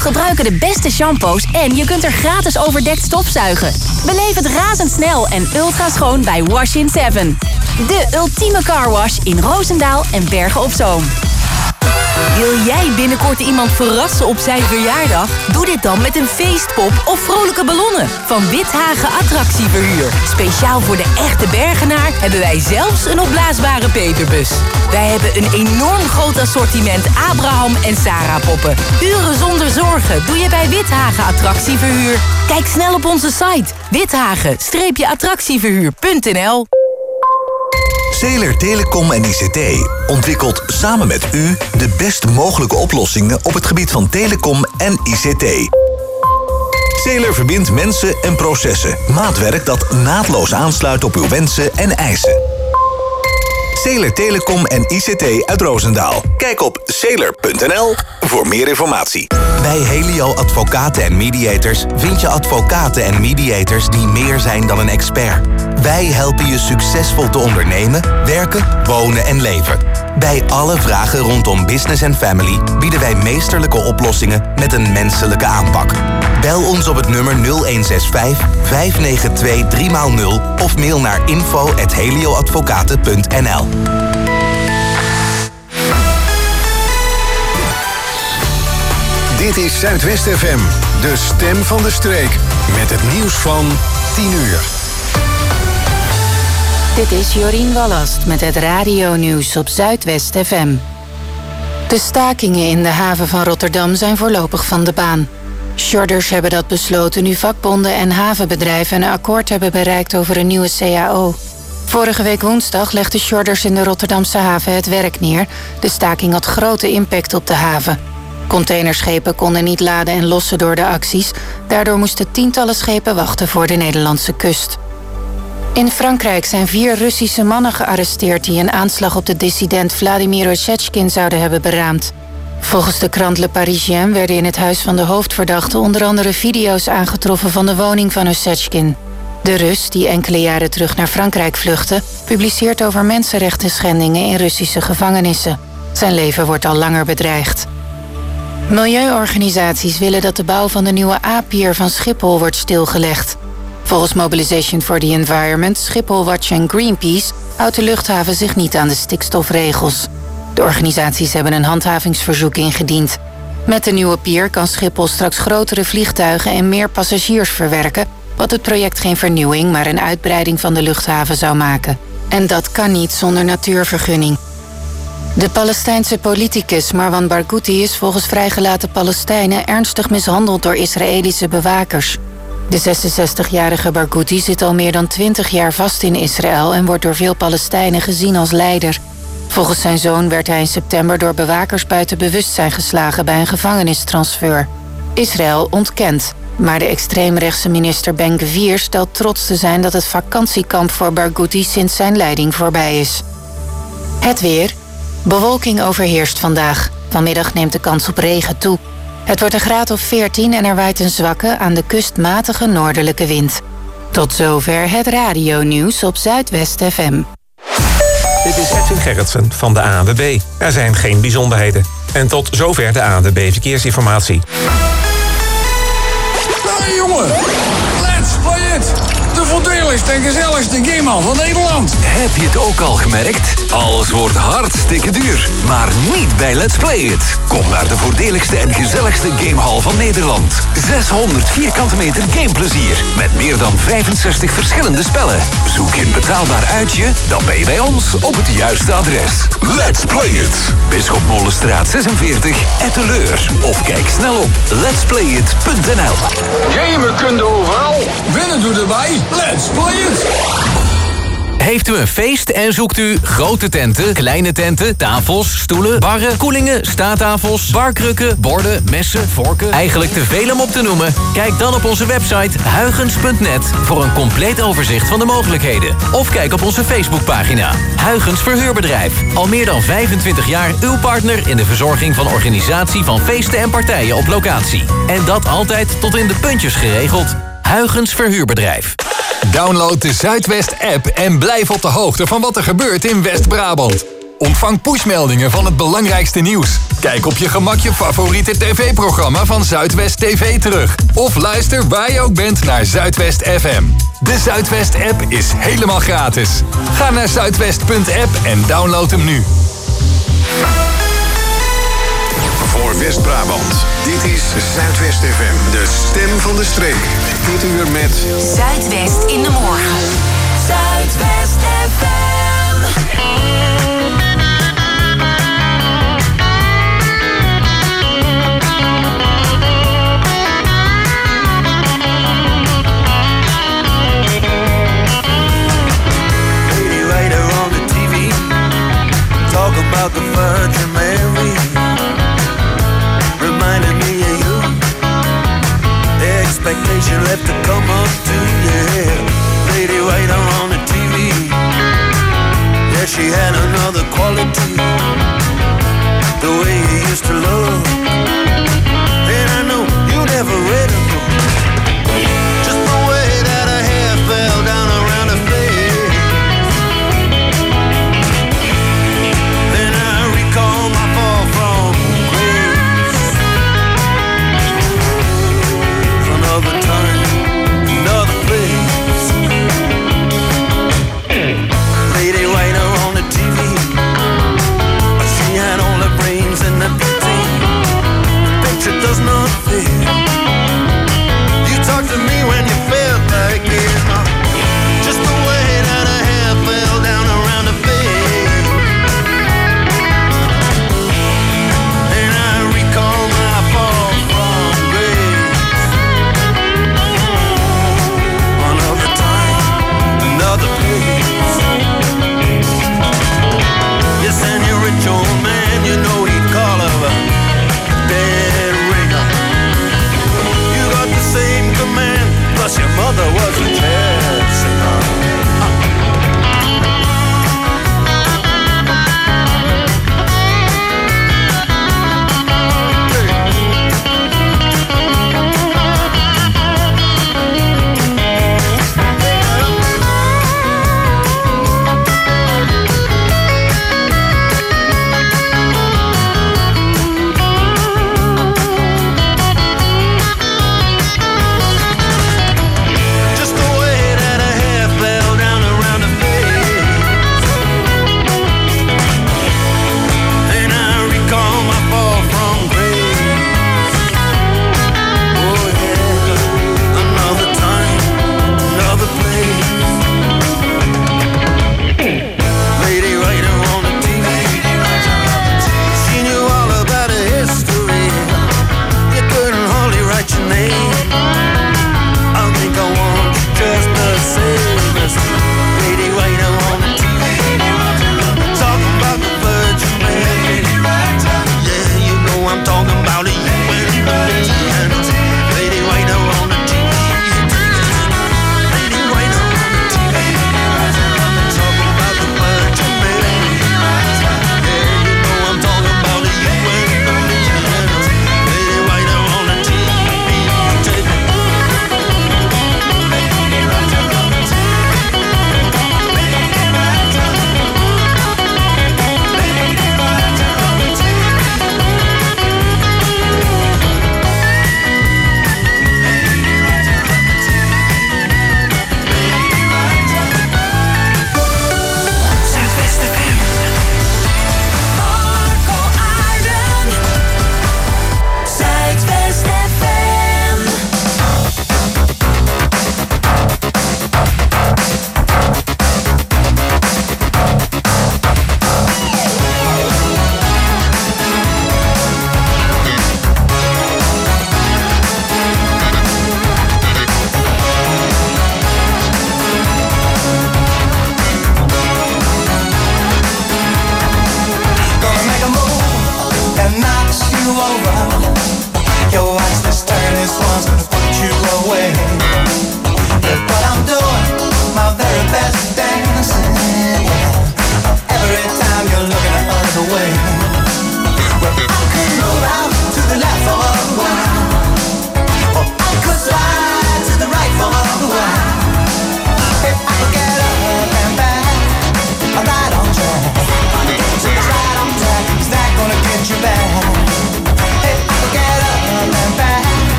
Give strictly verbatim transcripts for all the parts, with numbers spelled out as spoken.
gebruiken de beste shampoos en je kunt er gratis overdekt stofzuigen. Beleef het razendsnel en ultra schoon bij Wash in seven. De ultieme carwash in Roosendaal en Bergen op Zoom. Wil jij binnenkort iemand verrassen op zijn verjaardag? Doe dit dan met een feestpop of vrolijke ballonnen van Withagen Attractieverhuur. Speciaal voor de echte Bergenaar hebben wij zelfs een opblaasbare peperbus. Wij hebben een enorm groot assortiment Abraham en Sarah poppen. Uren zonder zorgen doe je bij Withagen Attractieverhuur. Kijk snel op onze site withagen attractieverhuur punt n l. Zeeler Telecom en I C T ontwikkelt samen met u de best mogelijke oplossingen op het gebied van telecom en I C T. Zeeler verbindt mensen en processen. Maatwerk dat naadloos aansluit op uw wensen en eisen. Zeeler Telecom en I C T uit Roosendaal. Kijk op zeeler punt n l voor meer informatie. Bij Helio Advocaten en Mediators vind je advocaten en mediators die meer zijn dan een expert. Wij helpen je succesvol te ondernemen, werken, wonen en leven. Bij alle vragen rondom business en family bieden wij meesterlijke oplossingen met een menselijke aanpak. Bel ons op het nummer nul een zes vijf vijf negen twee drie nul of mail naar info at helioadvocaten punt n l. Dit is Zuidwest F M, de stem van de streek. Met het nieuws van tien uur. Dit is Jorien Wallast met het radionieuws op Zuidwest F M. De stakingen in de haven van Rotterdam zijn voorlopig van de baan. Shorters hebben dat besloten nu vakbonden en havenbedrijven een akkoord hebben bereikt over een nieuwe C A O. Vorige week woensdag legden shorters in de Rotterdamse haven het werk neer. De staking had grote impact op de haven. Containerschepen konden niet laden en lossen door de acties. Daardoor moesten tientallen schepen wachten voor de Nederlandse kust. In Frankrijk zijn vier Russische mannen gearresteerd die een aanslag op de dissident Vladimir Ossechkin zouden hebben beraamd. Volgens de krant Le Parisien werden in het huis van de hoofdverdachte onder andere video's aangetroffen van de woning van Ossechkin. De Rus, die enkele jaren terug naar Frankrijk vluchtte, publiceert over mensenrechtenschendingen in Russische gevangenissen. Zijn leven wordt al langer bedreigd. Milieuorganisaties willen dat de bouw van de nieuwe A-pier van Schiphol wordt stilgelegd. Volgens Mobilization for the Environment, Schiphol Watch en Greenpeace houdt de luchthaven zich niet aan de stikstofregels. De organisaties hebben een handhavingsverzoek ingediend. Met de nieuwe pier kan Schiphol straks grotere vliegtuigen en meer passagiers verwerken, wat het project geen vernieuwing, maar een uitbreiding van de luchthaven zou maken. En dat kan niet zonder natuurvergunning. De Palestijnse politicus Marwan Barghouti is volgens vrijgelaten Palestijnen ernstig mishandeld door Israëlische bewakers. De zesenzestigjarige Barghouti zit al meer dan twintig jaar vast in Israël en wordt door veel Palestijnen gezien als leider. Volgens zijn zoon werd hij in september door bewakers buiten bewustzijn geslagen bij een gevangenistransfer. Israël ontkent, maar de extreemrechtse minister Ben-Gvir stelt trots te zijn dat het vakantiekamp voor Barghouti sinds zijn leiding voorbij is. Het weer. Bewolking overheerst vandaag. Vanmiddag neemt de kans op regen toe. Het wordt een graad of veertien en er waait een zwakke, aan de kust matige noordelijke wind. Tot zover het radionieuws op Zuidwest F M. Dit is Edwin Gerritsen van de A N W B. Er zijn geen bijzonderheden. En tot zover de A N W B Verkeersinformatie. Hey jongen, let's play it! De voordeligste en gezelligste gamehal van Nederland. Heb je het ook al gemerkt? Alles wordt hartstikke duur. Maar niet bij Let's Play It. Kom naar de voordeligste en gezelligste gamehal van Nederland. zeshonderd vierkante meter gameplezier. Met meer dan vijfenzestig verschillende spellen. Zoek je een betaalbaar uitje? Dan ben je bij ons op het juiste adres. Let's Play It. Bisschop Molenstraat zesenveertig, Etteleur. Of kijk snel op lets play it punt n l. Gamen kun je overal. Winnen doe erbij. Let's Play It. Heeft u een feest en zoekt u grote tenten, kleine tenten, tafels, stoelen, barren, koelingen, staattafels, barkrukken, borden, messen, vorken, eigenlijk te veel om op te noemen? Kijk dan op onze website huygens punt net voor een compleet overzicht van de mogelijkheden. Of kijk op onze Facebookpagina. Huygens Verhuurbedrijf. Al meer dan vijfentwintig jaar uw partner in de verzorging van organisatie van feesten en partijen op locatie. En dat altijd tot in de puntjes geregeld. Huygens Verhuurbedrijf. Download de Zuidwest-app en blijf op de hoogte van wat er gebeurt in West-Brabant. Ontvang pushmeldingen van het belangrijkste nieuws. Kijk op je gemak je favoriete tv-programma van Zuidwest T V terug. Of luister waar je ook bent naar Zuidwest F M. De Zuidwest-app is helemaal gratis. Ga naar zuidwest punt app en download hem nu. Voor West-Brabant, dit is Zuidwest F M, de stem van de streek. Dit uur met Zuidwest in de morgen. Zuidwest F M. Talk about the Virgin Mary, reminding me of you. The expectation left to come up to, yeah. Lady Waiter on the T V, yeah, she had another quality, the way you used to love. And I know you never read a book, just the way that her hair fell down around her face. Call my fall from grace. Another time, another place. Lady Waiter on the T V, she had all the brains and the beauty. The picture does not fit. You talked to me when you felt like it, huh? Just the way that her hair fell down around her face. Call my fall from grace. Another time, another place. Yes, and your rich old man, you know he'd call her a dead ringer.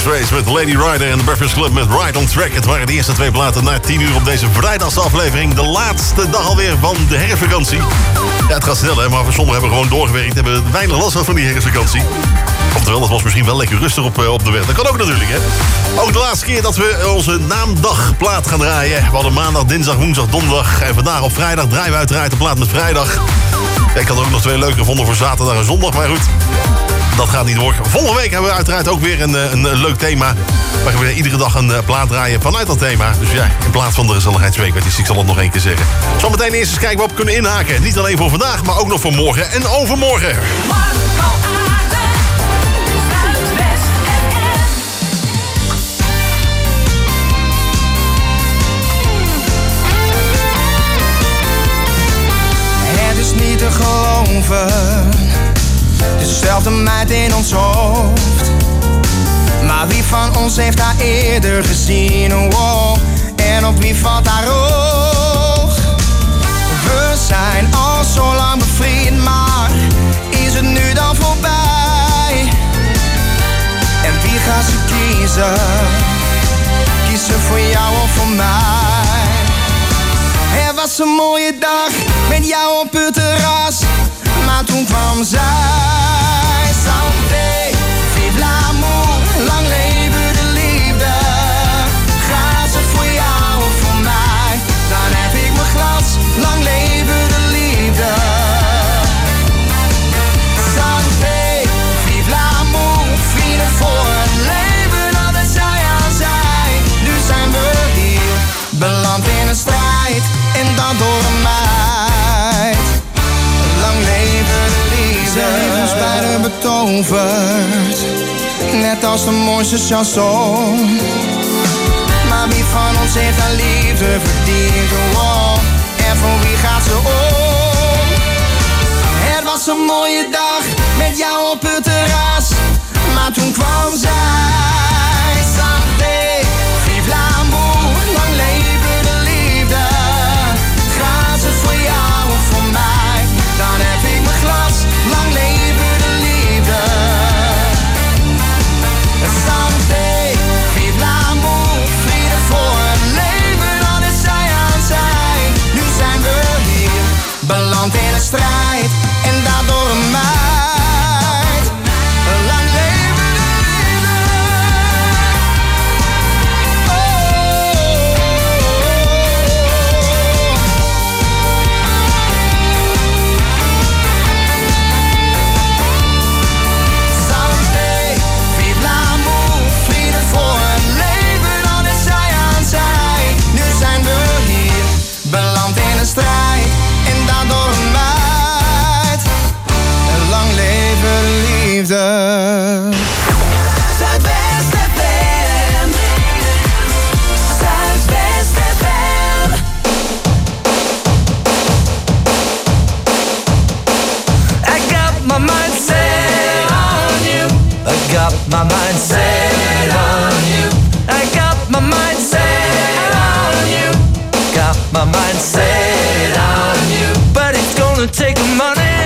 Race met Lady Rider en The Breakfast Club met Ride on Track. Het waren de eerste twee platen na tien uur op deze vrijdagaflevering. De laatste dag alweer van de herfstvakantie. Ja, het gaat snel, hè, maar voor sommigen hebben gewoon doorgewerkt. Hebben weinig last van die herfstvakantie. Oftewel, het was misschien wel lekker rustig op, op de weg. Dat kan ook natuurlijk, hè. Ook de laatste keer dat we onze naamdagplaat gaan draaien. We hadden maandag, dinsdag, woensdag, donderdag. En vandaag op vrijdag draaien we uiteraard de plaat met vrijdag. Ik had er ook nog twee leuke gevonden voor zaterdag en zondag, maar goed. Dat gaat niet door. Volgende week hebben we uiteraard ook weer een, een, een leuk thema. We gaan weer iedere dag een uh, plaat draaien vanuit dat thema. Dus ja, in plaats van de gezelligheidsweek, dus ik zal het nog één keer zeggen. Zometeen eerst eens kijken wat we kunnen inhaken. Niet alleen voor vandaag, maar ook nog voor morgen en overmorgen. Het is niet te geloven, dezelfde meid in ons hoofd. Maar wie van ons heeft haar eerder gezien? Oh, en op wie valt haar oog? We zijn al zo lang bevriend, maar is het nu dan voorbij? En wie gaat ze kiezen? Kies ze voor jou of voor mij? Het was een mooie dag met jou op het terras, maar toen kwam zij. Santé, vive l'amour, lang leven de liefde. Gaat ze voor jou of voor mij? Dan heb ik mijn glas, lang leven de liefde. Santé, vive l'amour, vrienden voor het leven, altijd zij aan zij. Nu zijn we hier, beland in een strijd, en dat door een meid. Lang leven de liefde. Ze heeft ons beiden betoverd, net als de mooiste chanson. Maar wie van ons heeft haar liefde verdiend? Oh, en voor wie gaat ze om? Het was een mooie dag met jou op het terras, maar toen kwam zij. Santé, vive l'amour, lang leven de liefde. Gaat ze voor jou of voor mij? Dan heb ik mijn glas, lang leven de liefde. Santé, vive l'amour, vrienden voor het leven, dan is zij aan zij. Nu zijn we hier, beland in een strijd, en daardoor een meid. Lang leven de liefde. Beland in een strijd, en daardoor een meid. En lang leven de liefde. Zuidwest F M. Zuidwest F M. I got my mind set on you. I got my mind set on you. I got my mind set on you. Got my mind set on you, but it's gonna take money,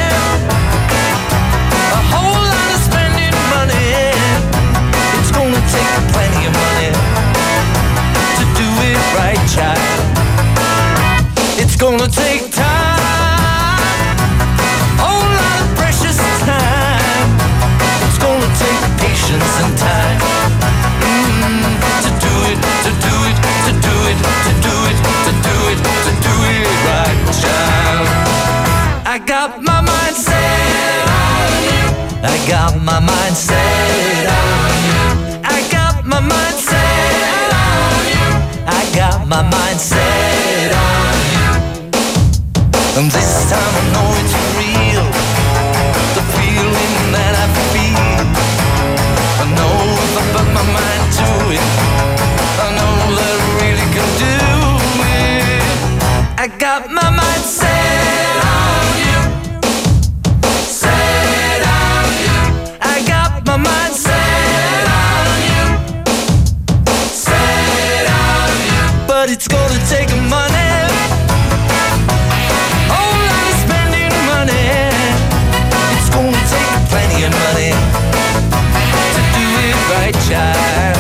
a whole lot of spending money. It's gonna take plenty of money to do it right, child. It's gonna take time, a whole lot of precious time. It's gonna take patience and time mm, to do it, to do it, to do it, to do it, to do it, to do it right, child. I got my mind set on you. I got my mind set on you. I got my mind set on you. I got my mind set on you. And this time I know it's real, the feeling that I feel. I know if I put my mind to it, I know that I really can do it. I got my mind set on you, set on you. I got my mind set on you, set on you. But it's gonna take money, whole lot of spending money. It's gonna take plenty of money to do it right, child.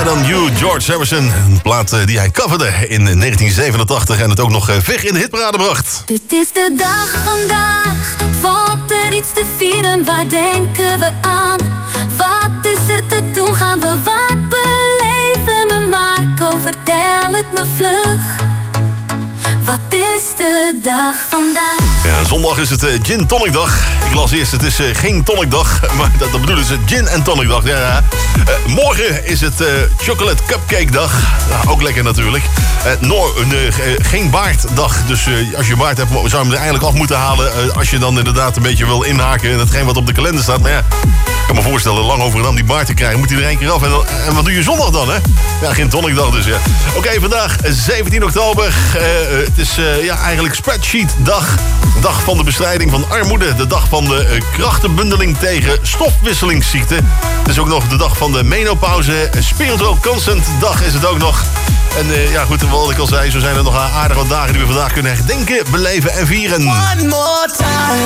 Depend on You, George Harrison. Een plaat uh, die hij coverde in negentien zevenentachtig en het ook nog uh, ver in de hitparade bracht. Dit is de dag vandaag, valt er iets te vieren, waar denken we aan? Wat is er te doen, gaan we wat beleven? Me Marco, vertel het me vlug. Wat is de dag vandaag? Ja, zondag is het uh, Gin Tonic Dag. Ik las eerst, het is uh, geen Tonic Dag, maar dat, dat bedoelen ze Gin en Tonic Dag. Ja, ja. Uh, morgen is het uh, Chocolate Cupcake Dag. Nou, ook lekker natuurlijk. Uh, no, uh, uh, geen baarddag. Dus uh, als je baard hebt, zou je hem er eigenlijk af moeten halen. Uh, als je dan inderdaad een beetje wil inhaken in hetgeen wat op de kalender staat. Maar ja, ik kan me voorstellen, lang over en dan die baard te krijgen, moet hij er één keer af. En, dan, en wat doe je zondag dan, hè? Ja, geen Tonic Dag dus, ja. Oké, okay, vandaag zeventien oktober. Uh, het is uh, ja, eigenlijk Spreadsheet Dag. Dag van de bestrijding van armoede. De dag van de uh, krachtenbundeling tegen stofwisselingsziekten. Het is ook nog de dag van de menopauze. Spiritual Consent Dag is het ook nog. En uh, ja goed, wat ik al zei, zo zijn er nog aardig wat dagen die we vandaag kunnen herdenken, beleven en vieren. One more time.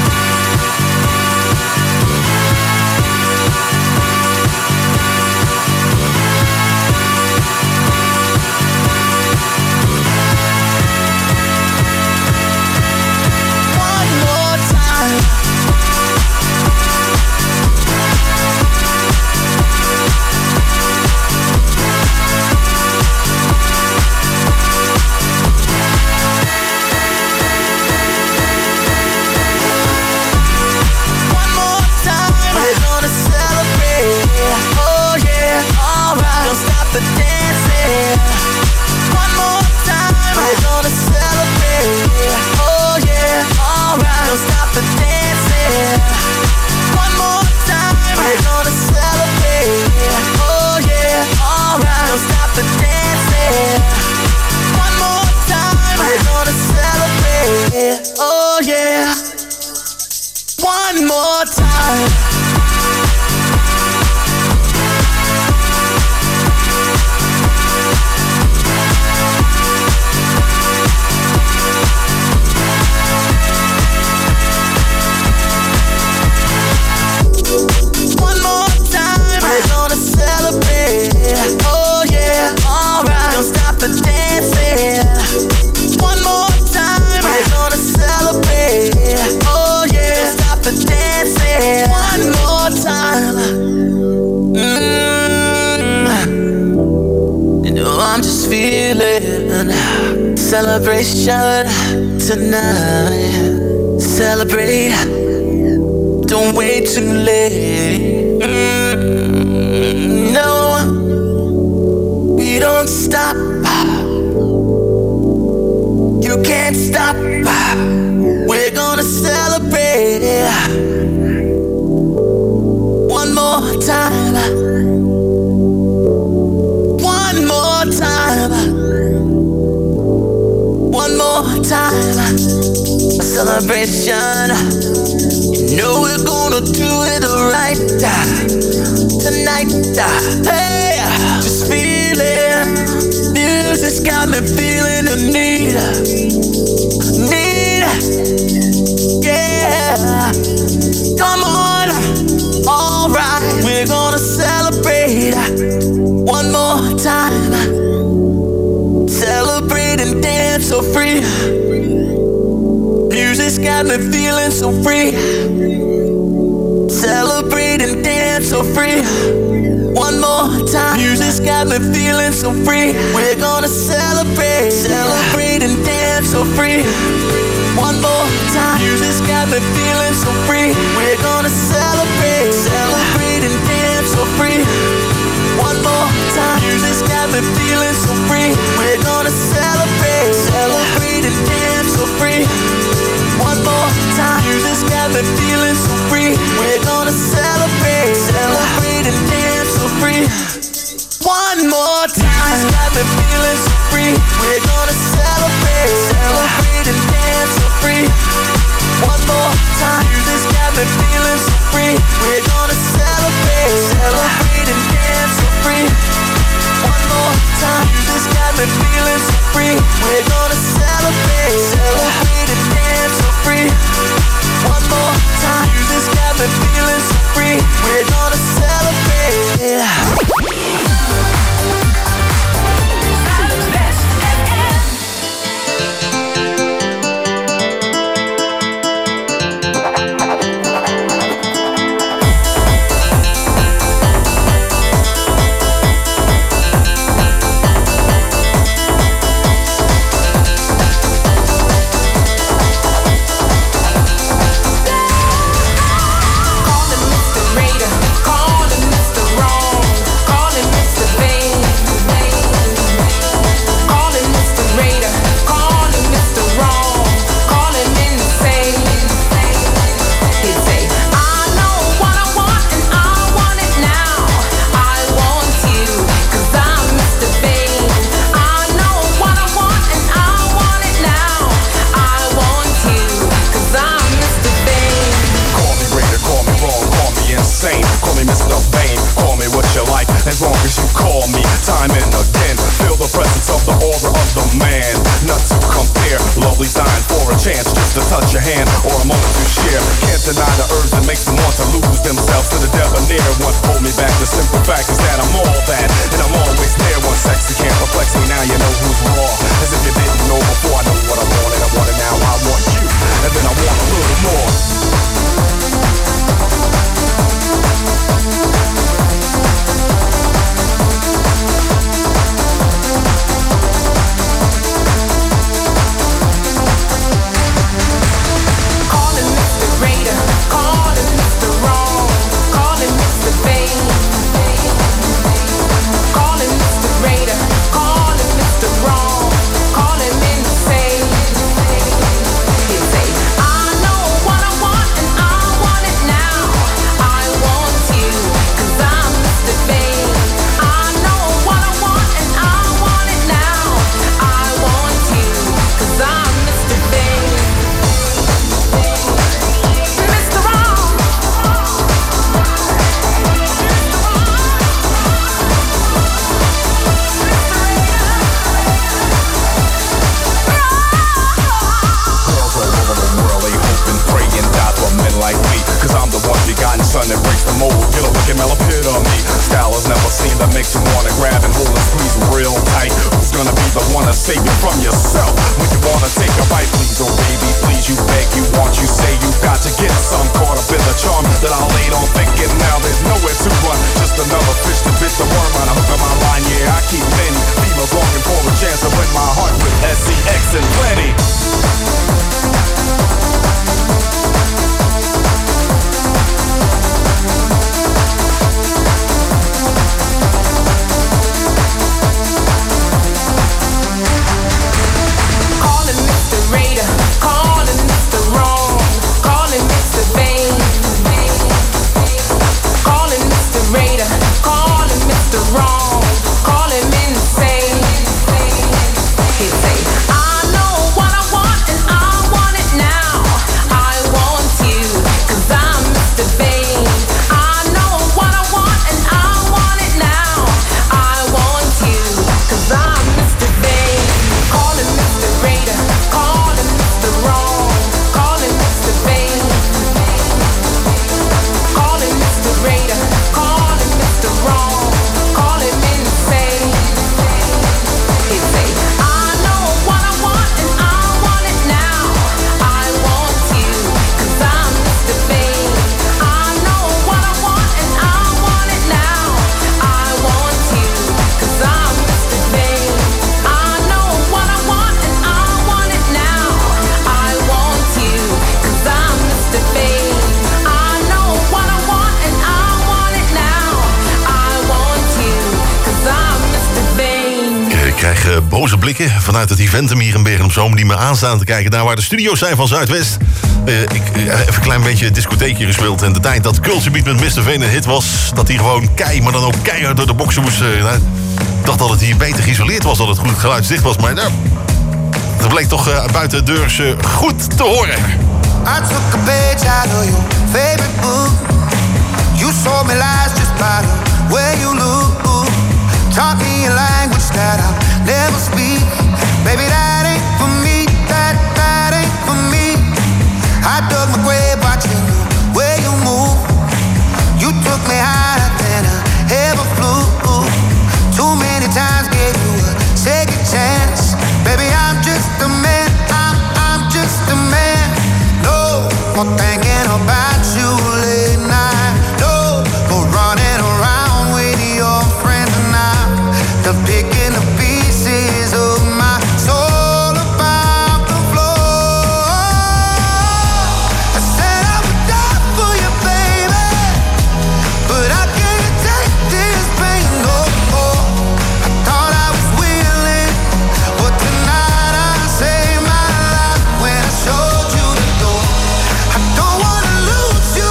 Celebration tonight. Celebrate. Don't wait too late. Mm, no, we don't stop. You can't stop. We're gonna celebrate. One more time. One more time. One more time, a celebration. You know we're gonna do it right tonight. Hey, just feel it. Music's got me feeling the need, need. Yeah, come on, all right. We're gonna celebrate one more time. Celebrate and dance so free. Music's got me feeling so free. Celebrate and dance so free. One more time. Music's got me feeling so free. We're gonna celebrate. Celebrate and dance so free. One more time. Music's got me feeling so free. We're gonna celebrate. Celebrate and dance so free. One more time. Music's got me feeling so free. We're gonna celebrate. Celebrate and dance so free. One more time. Music's got me feeling so free. We're gonna celebrate. Celebrate and dance so free. One more time. Music's got me feeling so free. We're gonna celebrate. Celebrate and dance so free. One more time. Music's got me feeling so free. We're gonna celebrate. Celebrate and dance so free. One more time. deny the urge that makes them want to lose themselves to the debonair one. Hold me back, the simple fact is that I'm all that, and I'm always there. One sexy can't perplex me, now you know who's raw. As if you didn't know before, I know what I want and I want it now. I want you, and then I want a little more. Son that breaks the mold, get a look at Mel on me. Style is never seen that makes you wanna grab and hold and squeeze real tight. Who's gonna be the one to save you from yourself when you wanna take a bite? Please, oh baby, please, you beg, you want, you say you got to get some. Caught up in the charm that I laid on thinking now there's nowhere to run. Just another fish to bit the worm on a hook of my line. Yeah, I keep many females longing for a chance to win my heart with S C X and plenty. Boze blikken vanuit het eventum hier in Bergen op Zoom die me aanstaan te kijken daar waar de studio's zijn van Zuidwest. Uh, ik uh, even een klein beetje discotheekje gespeeld en de tijd dat Culture Beat met mister Veen een hit was, dat hij gewoon kei, maar dan ook keihard door de boksen moest. Uh, ik dacht dat het hier beter geïsoleerd was, dat het goed geluidsdicht was, maar nou, dat bleek toch uh, buiten de deurs uh, goed te horen. I took a page out of your favorite book. You sold me lies just by the way you look. Talking your language that I'll never speak. Baby, that ain't for me, that, that ain't for me. I dug my grave watching the way you move. You took me higher than I ever flew. Too many times gave you a second chance. Baby, I'm just a man, I'm, I'm just a man. No more thinking about you late night. No more running around with your friends and I. The picking the pieces of my soul about the floor. I said I would die for you, baby, but I can't take this pain no more. I thought I was willing, but tonight I saved my life when I showed you the door. I don't wanna lose you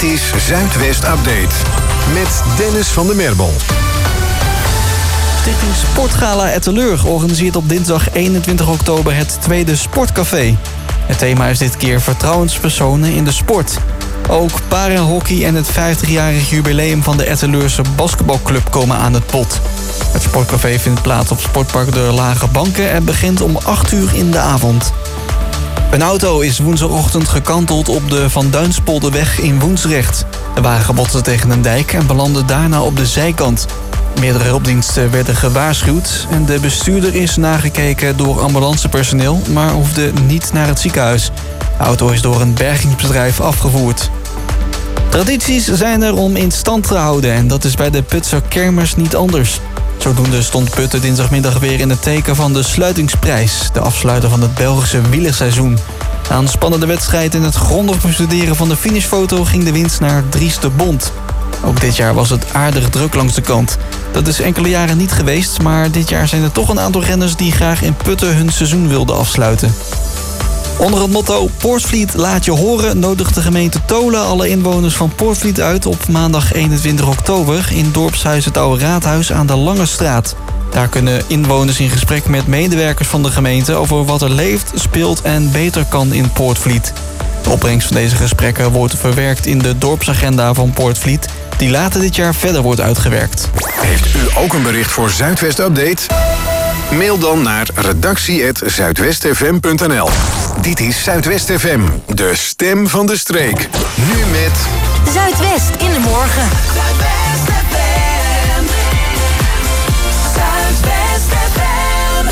Dit is Zuidwest Update met Dennis van der Merbel. Stichting Sportgala Etteleur organiseert op dinsdag eenentwintig oktober het tweede Sportcafé. Het thema is dit keer vertrouwenspersonen in de sport. Ook parahockey en het vijftigjarig jubileum van de Etteleurse basketbalclub komen aan het bod. Het Sportcafé vindt plaats op Sportpark De Lage Banken en begint om acht uur in de avond. Een auto is woensdagochtend gekanteld op de Van Duinspolderweg in Woensrecht. De wagen botste tegen een dijk en belandde daarna op de zijkant. Meerdere hulpdiensten werden gewaarschuwd en de bestuurder is nagekeken door ambulancepersoneel, maar hoefde niet naar het ziekenhuis. De auto is door een bergingsbedrijf afgevoerd. Tradities zijn er om in stand te houden en dat is bij de Putser Kermers niet anders. Zodoende stond Putten dinsdagmiddag weer in het teken van de sluitingsprijs, de afsluiter van het Belgische wielerseizoen. Na een spannende wedstrijd en het grondig bestuderen van de finishfoto ging de winst naar Dries de Bond. Ook dit jaar was het aardig druk langs de kant. Dat is enkele jaren niet geweest, maar dit jaar zijn er toch een aantal renners die graag in Putten hun seizoen wilden afsluiten. Onder het motto Poortvliet laat je horen nodigt de gemeente Tolen alle inwoners van Poortvliet uit op maandag eenentwintig oktober in dorpshuis het Oude Raadhuis aan de Lange Straat. Daar kunnen inwoners in gesprek met medewerkers van de gemeente over wat er leeft, speelt en beter kan in Poortvliet. De opbrengst van deze gesprekken wordt verwerkt in de dorpsagenda van Poortvliet, die later dit jaar verder wordt uitgewerkt. Heeft u ook een bericht voor Zuidwest Update? Mail dan naar redactie apenstaartje zuidwestfm punt n l. Dit is Zuidwest F M, de stem van de streek. Nu met Zuidwest in de morgen. Zuidwest F M. Zuidwest F M.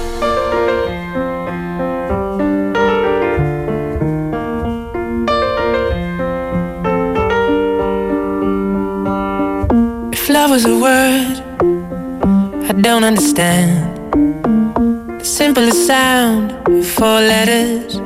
If love was a word I don't understand, the simplest sound, four letters.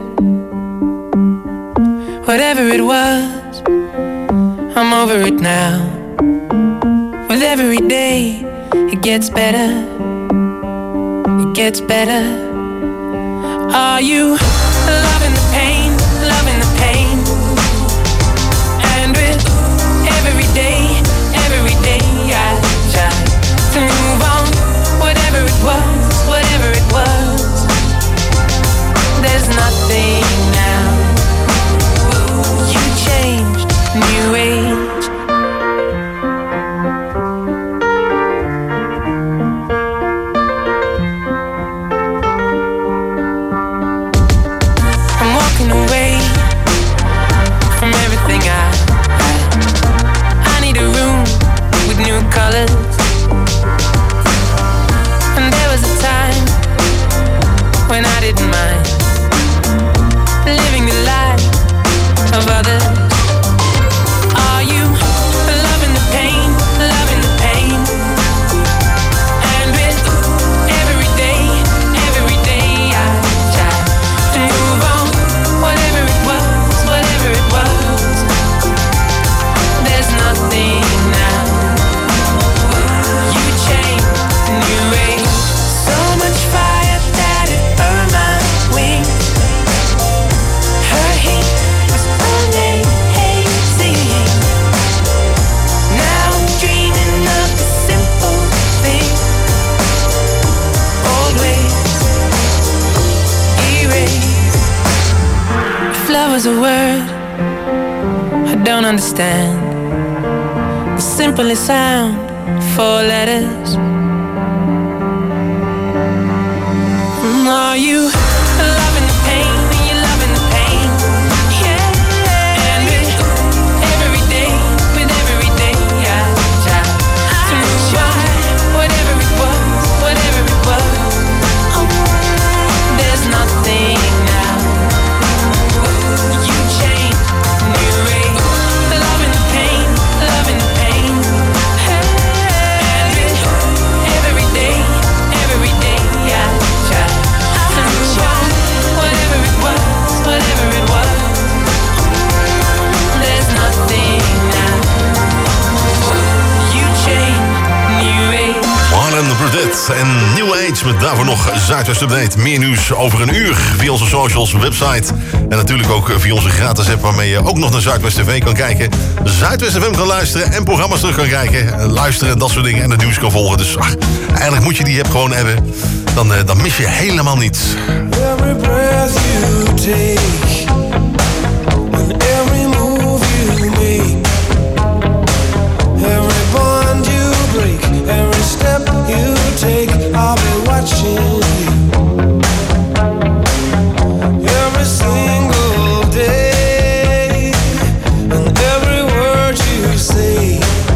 Whatever it was, I'm over it now. With every day, it gets better. It gets better. Are you loving the pain, loving the pain? And with every day, every day I try to move on. Whatever it was, whatever it was, there's nothing now. You changed, new age. I'm walking away from everything I had. I need a room with new colors. And there was a time when I didn't mind living the life of others. Are you loving the pain, loving the pain? And with every day, every day I try to move on. Whatever it was, whatever it was, there's nothing now. You changed, new age. So much fire that it burned my wings. Her heat was only hazy. Now I'm dreaming of the simple thing. Old ways erased. If love was a word I don't understand, the simplest sound, four letters. Are you loving the pain? Are you loving the pain? Yeah. And with every day, with every day I try to move on. Whatever it was, whatever it was, there's nothing now. You changed, new age. Loving the pain, loving the pain. And with every day, every day I try. Whatever it was, whatever it was, there's nothing now. You change, new age. Warren Burdett en New Age Nights met daarvoor nog Zuidwest Update. Meer nieuws over een uur via onze socials, website. En natuurlijk ook via onze gratis app waarmee je ook nog naar Zuidwest T V kan kijken. Zuidwest F M kan luisteren en programma's terug kan kijken. Luisteren en dat soort dingen en het nieuws kan volgen. Dus ach, eigenlijk moet je die app gewoon hebben. Dan, dan mis je helemaal niets. Every breath you take and every move you make, every bond you break, every step you take, I'll be watching you every single day, and every word you say,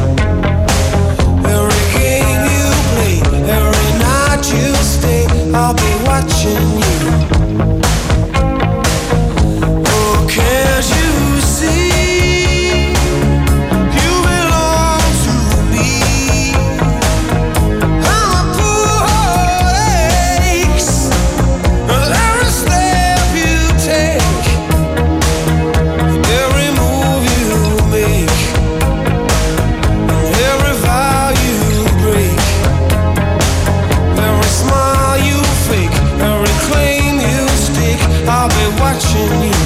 every game you play, every night you stay, I'll be watching you. Oh, can't you see you belong to me? I'm a poor heart aches with every step you take, every move you make, every vow you break, every smile you fake, every claim you stick, I'll be watching you.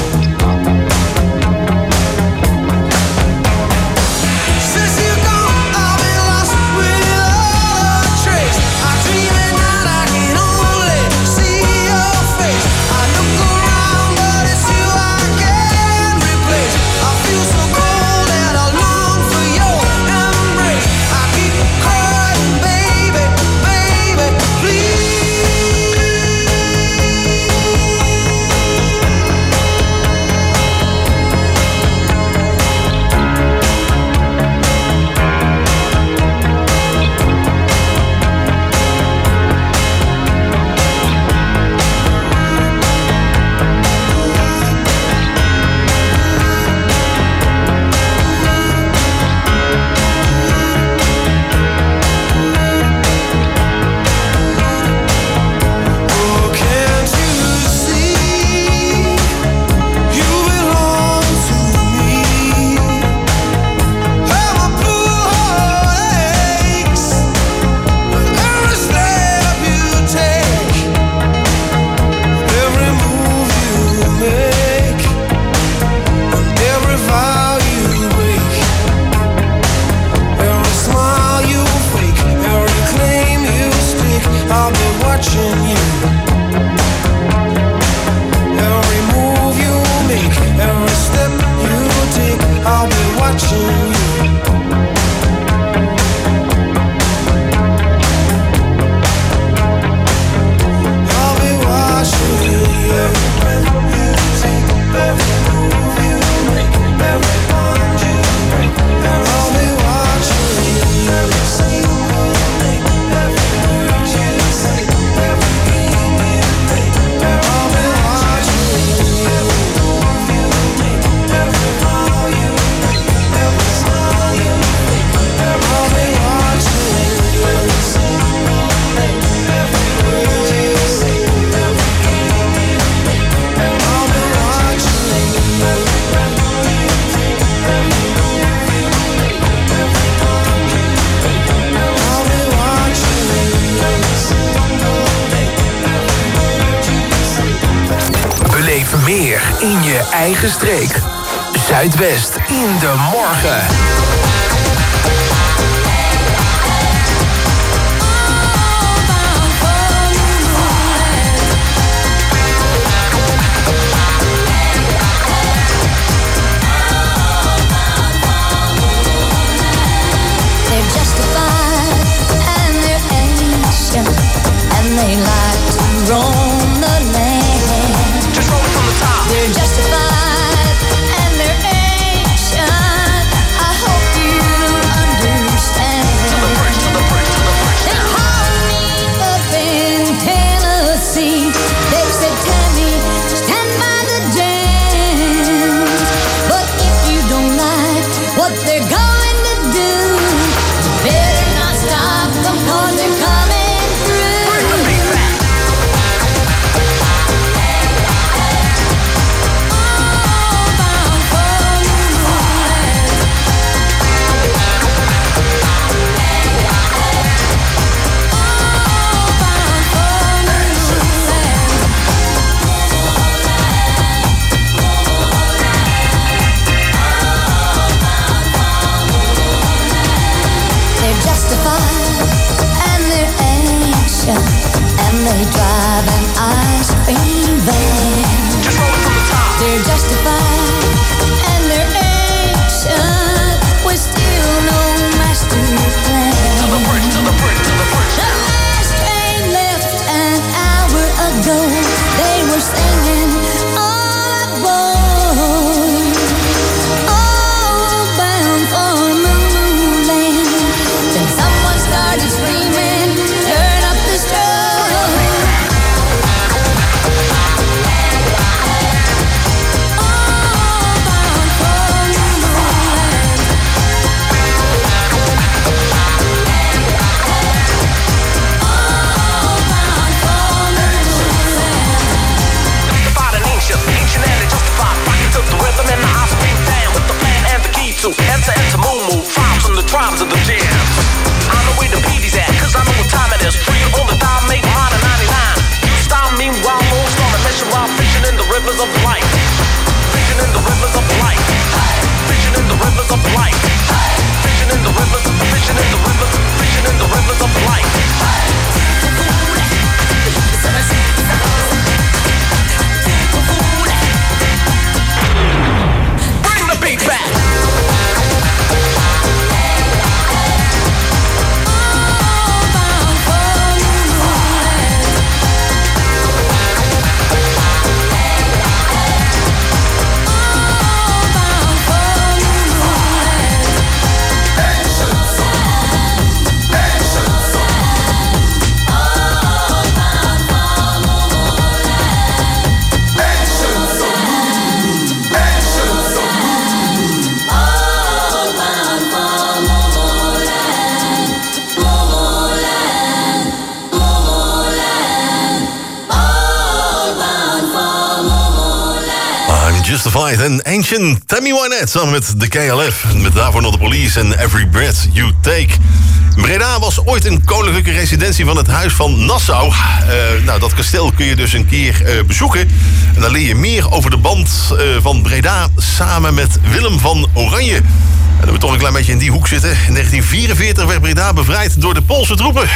Since you're gone, I've been lost without a trace. I dream at night, I can only see your face. I look around, but it's you I can't replace. I feel so cold and I long for your embrace. I keep crying, baby, baby, please. Oh, can't you see you belong to me? I'm a poor heart aches with every step you take, every move you make, and every vow you break, every smile you fake, every claim you stick, I'll be watching you. Every move you make, every step you take, I'll be watching you. I'll be watching you. Every breath you take, every move you make, every bond you break, I'll be watching you. Every single thing, every word you say, every game you play, I'll be watching you. Every move you make, every vow you break, every smile you make, I'll be watching you. Every single thing, every word you say, every game you play, I'll be watching you. Every breath you take, every move you make, every bond you break, I'll be watching you. Every single thing, every word you say. Beleef meer in je eigen streek. Zuidwest in de morgen. They're justified and they're ancient, and they like to roam the land. Just roll it from the top. They're justified and they're ancient. I hope you they drive an ice cream van. They're justified and they're ancient. We're still no master plan. To the bridge, to the bridge, to the bridge. The last train left an hour ago. They were singing all aboard, all bound for Moonland. Then someone started screaming, turn up the strobe. All bound for Moonland. All bound for Moonland. Justified and ancient, ancient and justified. Rocket took the rhythm and the house beat down with the plan and the key to enter into Moon Move. Tribes from the tribes of the jam. I know where the P D's at, cause I know what time it is. Free on the dime, make mine in ninety-nine. You style meanwhile, moon storm and mission while fishing in the rivers of light. Fishing in the rivers of light. Fishing in the rivers of light. Fishing in the rivers, fishing in the rivers, fishing in the rivers of light. Bring the beat back. Justified en Ancient. Tammy Wynette samen met de K L F. Met daarvoor nog de Police en Every Breath You Take. Breda was ooit een koninklijke residentie van het Huis van Nassau. Uh, nou, dat kasteel kun je dus een keer uh, bezoeken. En dan leer je meer over de band uh, van Breda samen met Willem van Oranje. En dat we toch een klein beetje in die hoek zitten. In negentien vierenveertig werd Breda bevrijd door de Poolse troepen.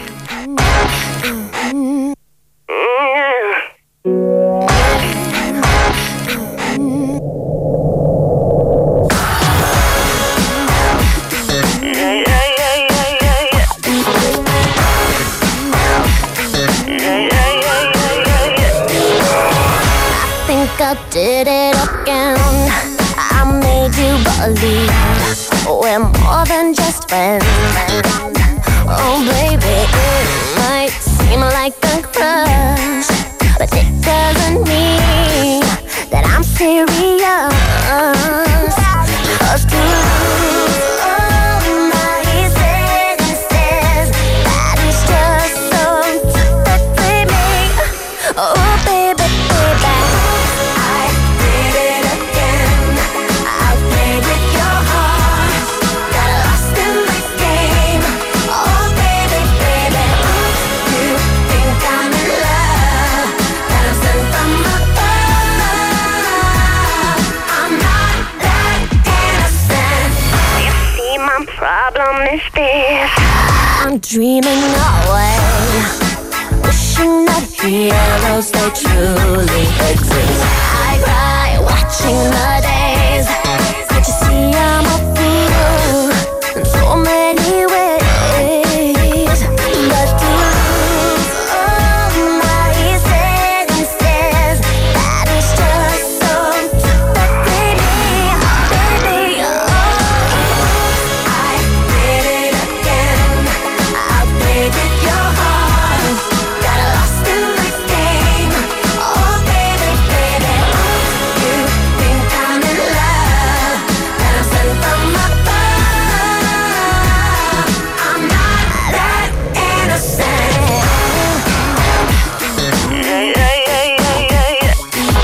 I did it again. I made you believe we're more than just friends. Oh baby, it might seem like a crush, but it doesn't mean that I'm serious. 'Cause to lose all my senses, that is just so typically me. Oh baby, baby, I did it again. I played with your heart, got lost in this game. Oh baby, baby, you think I'm in love, that I'm sent from above. I'm not that innocent. You see, my problem is this: I'm dreaming away, wishing that heroes they truly exist. I cry watching the days. Can't you see I'm a fool in so many ways? But to lose all my senses, that is just so typically me, baby. Oh, I did it again. I played with your heart, got lost in this game. Oh baby, baby, you think I'm in love, that I'm sent from above. I'm not that innocent. Yeah, yeah, yeah, yeah, yeah, yeah.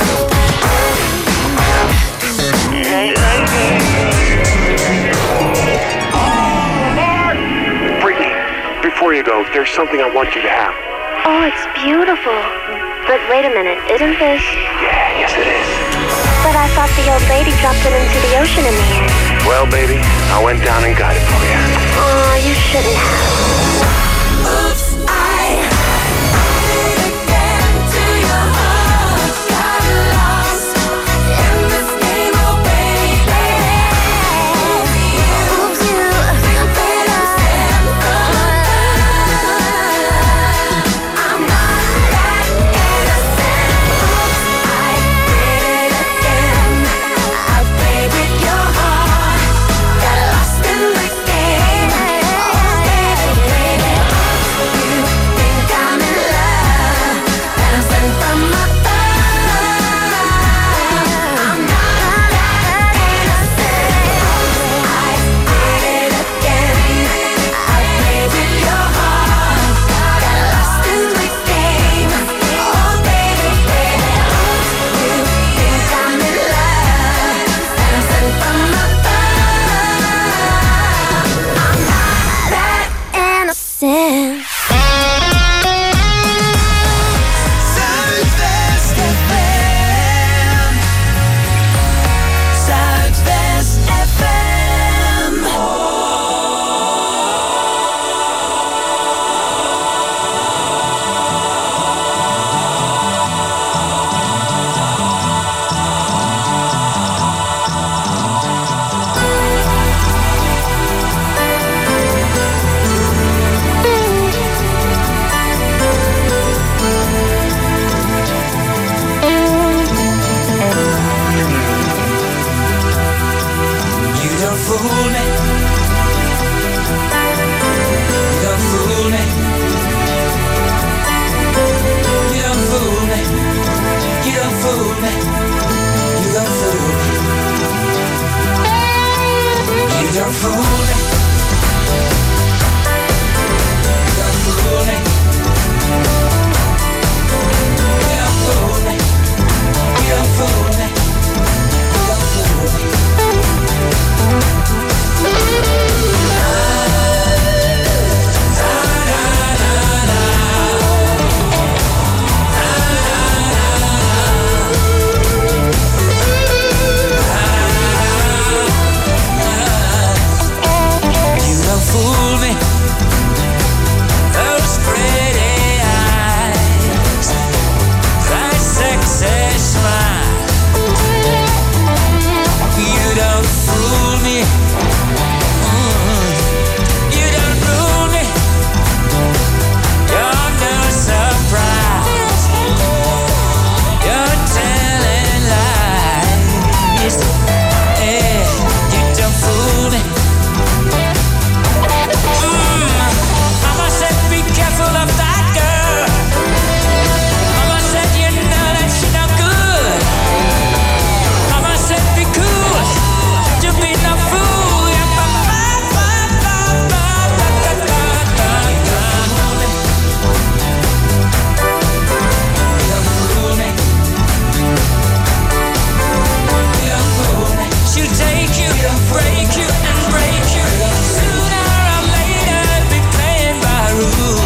Brittany, before you go, there's something I want you to have. Oh, it's beautiful. But wait a minute, isn't this? Yeah, yes it is. But I thought the old lady dropped it into the ocean in the end. Well, baby, I went down and got it for you. Oh, you shouldn't have. Oops, I fool me. You don't fool me. You don't fool me. You don't fool me. You don't fool me. Fool me, those pretty eyes, that sexy smile. You don't fool me, mm. You don't fool me. You're no surprise. You're telling lies. Yeah, you don't fool me. Careful of that girl. Mama said you know that she no good. Mama said be cool, you be no fool. You don't fool me. You don't fool me. She'll take you, break you, and break you. Sooner or later, be playing by rules.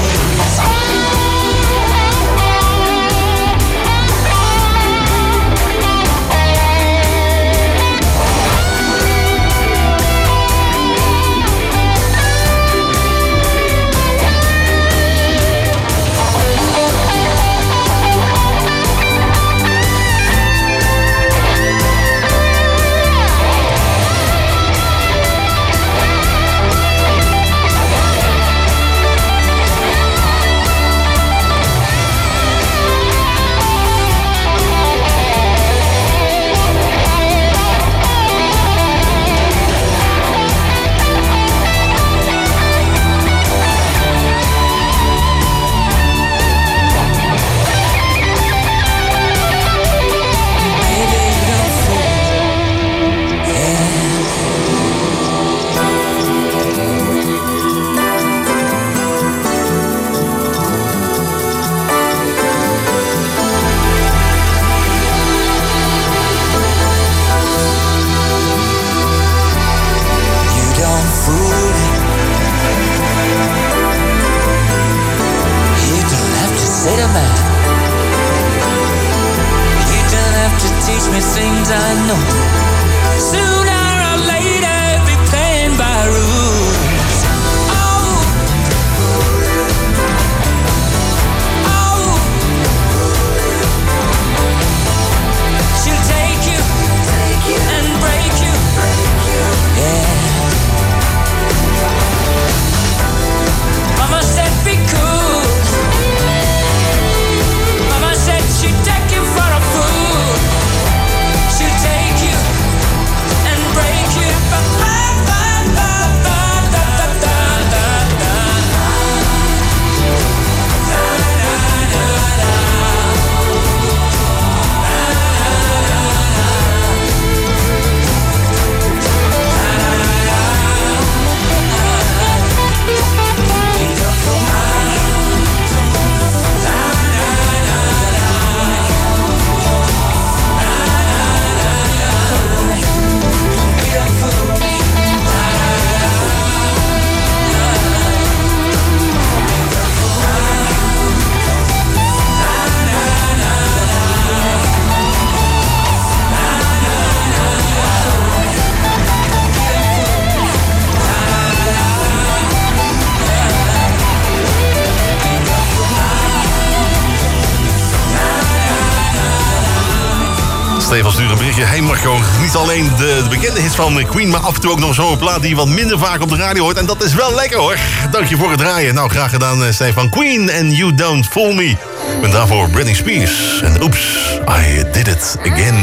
Stefan stuurt een berichtje. Hey Marco, niet alleen de, de bekende hits van Queen, maar af en toe ook nog zo'n plaat die je wat minder vaak op de radio hoort. En dat is wel lekker hoor. Dank je voor het draaien. Nou, graag gedaan Stefan. Queen and You Don't Fool Me. En daarvoor Britney Spears. En Oops, I Did It Again.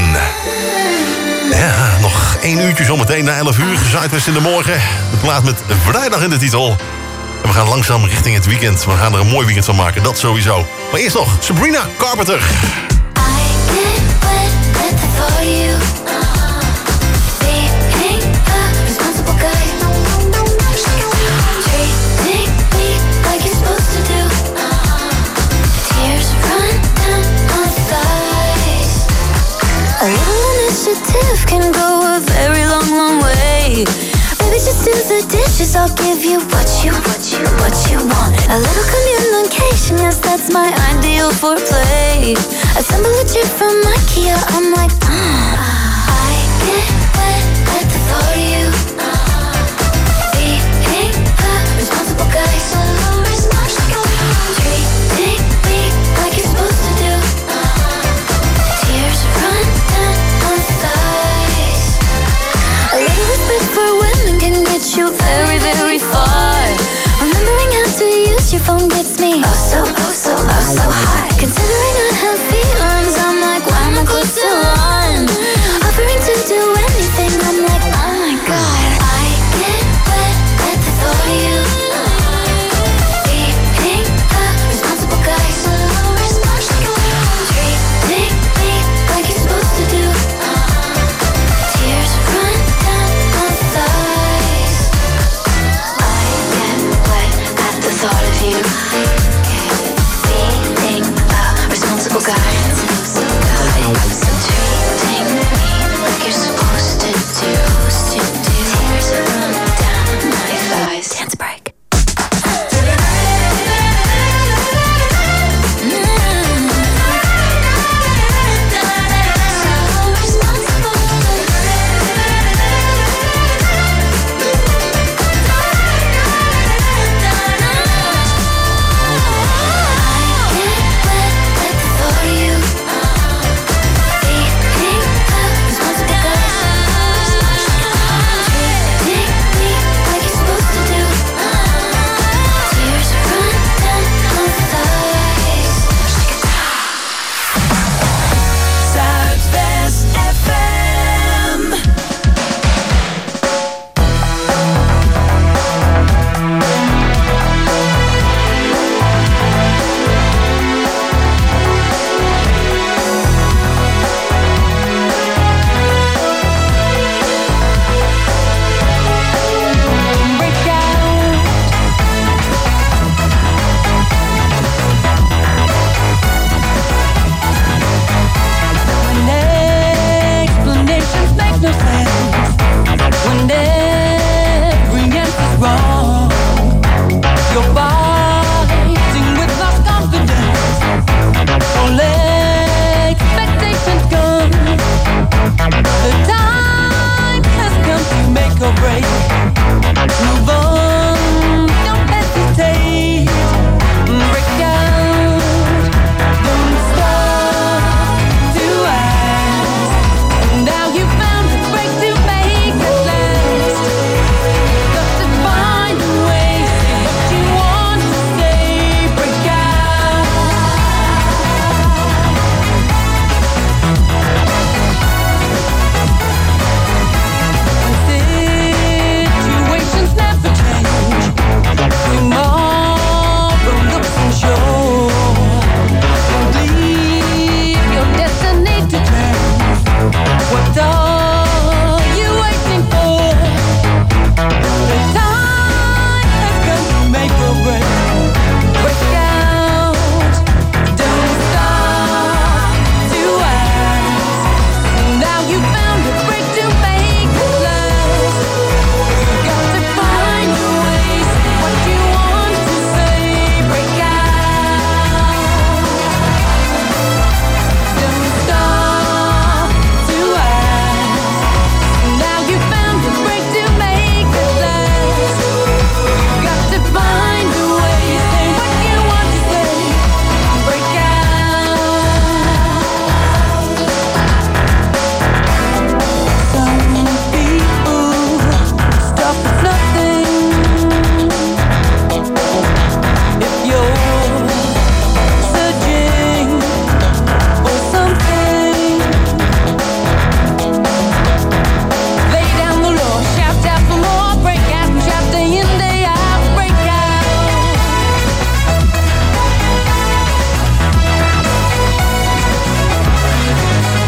Ja, nog één uurtje zometeen na elf uur. Zuidwest in de morgen. De plaat met vrijdag in de titel. En we gaan langzaam richting het weekend. We gaan er een mooi weekend van maken, dat sowieso. Maar eerst nog Sabrina Carpenter. For you, uh-huh. Being a responsible guy. initiative can go a very long, long way. Baby, just do the dishes, I'll give you what you, what you, what you want. A little communication, yes, that's my ideal foreplay. Assemble a chair from IKEA, I'm like, mm,